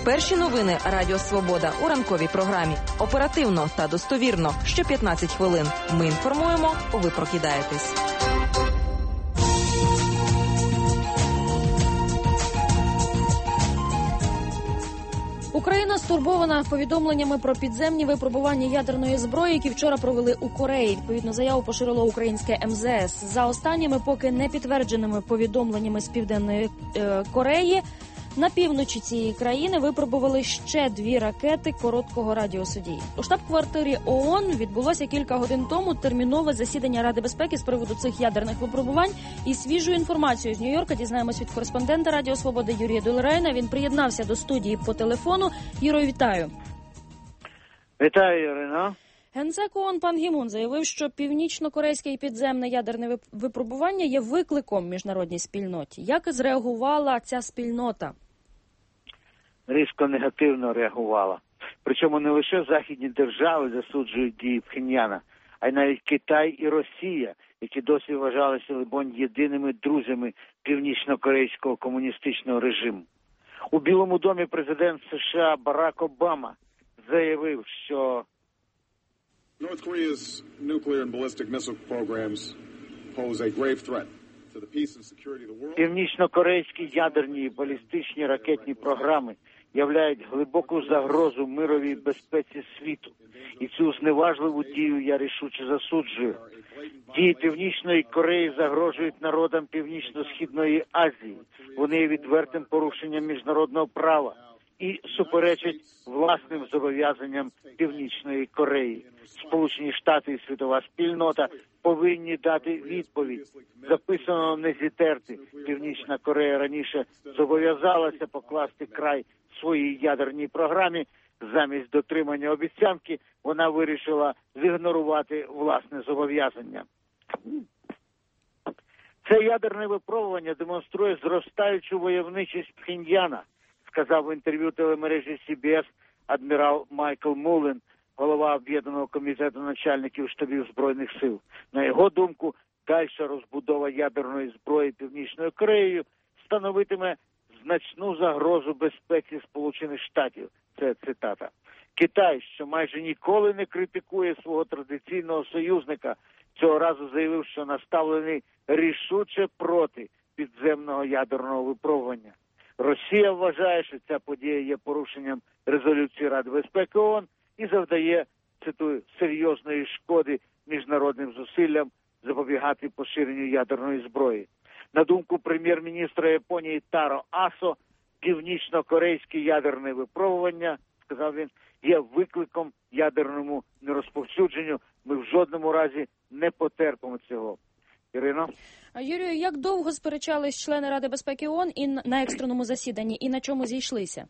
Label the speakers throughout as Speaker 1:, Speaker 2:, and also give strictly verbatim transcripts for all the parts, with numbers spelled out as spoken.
Speaker 1: Перші новини Радіо Свобода у ранковій програмі. Оперативно та достовірно. Що п'ятнадцять хвилин. Ми інформуємо, ви прокидаєтесь.
Speaker 2: Україна стурбована повідомленнями про підземні випробування ядерної зброї, які вчора провели у Кореї. Відповідну заяву поширило українське ем зе ес. За останніми, поки не підтвердженими повідомленнями з Південної е, Кореї, на півночі цієї країни випробували ще дві ракети короткого радіусу дії. У штаб-квартирі ООН відбулося кілька годин тому термінове засідання Ради безпеки з приводу цих ядерних випробувань. І свіжу інформацію з Нью-Йорка дізнаємось від кореспондента Радіо Свобода Юрія Долерейна. Він приєднався до студії по телефону. Юро, вітаю.
Speaker 3: Вітаю, Ірина.
Speaker 2: Генсек ООН Пан Гі Мун заявив, що північно-корейське підземне ядерне випробування є викликом міжнародній спільноті. Як зреагувала ця спільнота?
Speaker 3: Різко негативно реагувала. Причому не лише західні держави засуджують дії Пхеньяна, а й навіть Китай і Росія, які досі вважалися, либонь, єдиними друзями північно-корейського комуністичного режиму. У Білому домі президент США Барак Обама заявив, що
Speaker 4: North Korea's nuclear and ballistic missile programs pose a grave threat to the peace and security of the world.
Speaker 3: Північно-корейські ядерні і балістичні ракетні програми являють глибоку загрозу мировій безпеці світу. І цю зневажливу дію я рішуче засуджую. Дії Північної Кореї загрожують народам Північно-Східної Азії. Вони є відвертим порушенням міжнародного права і суперечать власним зобов'язанням Північної Кореї. Сполучені Штати і світова спільнота повинні дати відповідь. Записано не зітерти. Північна Корея раніше зобов'язалася покласти край своїй ядерній програмі. Замість дотримання обіцянки вона вирішила зігнорувати власне зобов'язання. Це ядерне випробування демонструє зростаючу войовничість Пхеньяна, сказав в інтерв'ю телемережі Сі Бі Ес адмірал Майкл Мулен, голова Об'єднаного комітету начальників штабів Збройних сил. На його думку, дальша розбудова ядерної зброї Північною Кореєю становитиме значну загрозу безпеці Сполучених Штатів. Це цитата. Китай, що майже ніколи не критикує свого традиційного союзника, цього разу заявив, що наставлений рішуче проти підземного ядерного випробування. Росія вважає, що ця подія є порушенням резолюції Ради безпеки ООН і завдає, цитую, серйозної шкоди міжнародним зусиллям запобігати поширенню ядерної зброї. На думку прем'єр-міністра Японії Таро Асо, північно-корейське ядерне випробування, сказав він, є викликом ядерному нерозповсюдженню. Ми в жодному разі не потерпимо цього. Ірино?
Speaker 2: А, Юрію, як довго сперечались члени Ради безпеки ООН і на екстреному засіданні, і на чому зійшлися?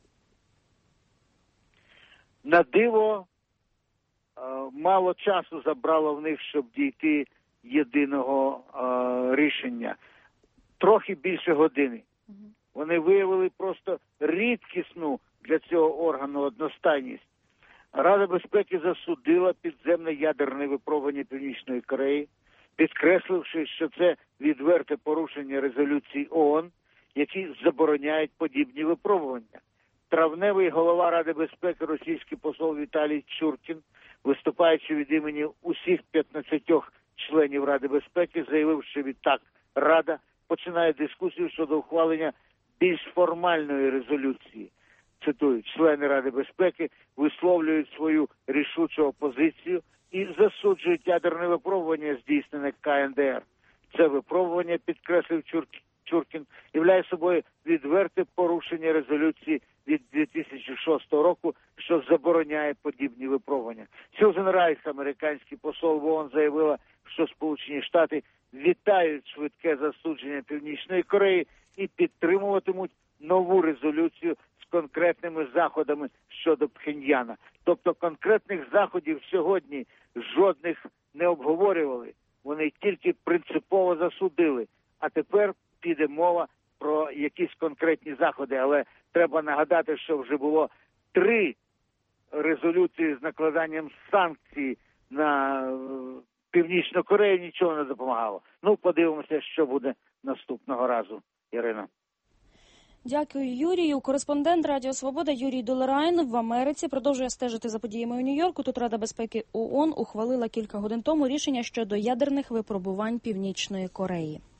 Speaker 3: На диво, мало часу забрало в них, щоб дійти єдиного рішення. Трохи більше години. Вони виявили просто рідкісну для цього органу одностайність. Рада безпеки засудила підземне ядерне випробування Північної Кореї, підкресливши, що це відверте порушення резолюцій ООН, які забороняють подібні випробування. Травневий голова Ради безпеки, російський посол Віталій Чуркін, виступаючи від імені усіх п'ятнадцятьох членів Ради безпеки, заявив, що відтак Рада починає дискусію щодо ухвалення більш формальної резолюції. Цитую, члени Ради безпеки висловлюють свою рішучу опозицію і засуджують ядерне випробування, здійснене Ка Ен Де Ер. Це випробування, підкреслив Чуркін, являє собою відверте порушення резолюції від дві тисячі шостого року, що забороняє подібні випробування. Сюзан Райс, американський посол в ООН, заявила, що Сполучені Штати вітають швидке засудження Північної Кореї і підтримуватимуть нову резолюцію з конкретними заходами щодо Пхеньяна. Тобто конкретних заходів сьогодні жодних не обговорювали. Вони тільки принципово засудили. А тепер піде мова про якісь конкретні заходи. Але треба нагадати, що вже було три резолюції з накладанням санкцій на Північну Корею, нічого не допомагало. Ну, подивимося, що буде наступного разу, Ірина.
Speaker 2: Дякую, Юрію. Кореспондент Радіо Свобода Юрій Долерайн в Америці продовжує стежити за подіями у Нью-Йорку. Тут Рада безпеки ООН ухвалила кілька годин тому рішення щодо ядерних випробувань Північної Кореї.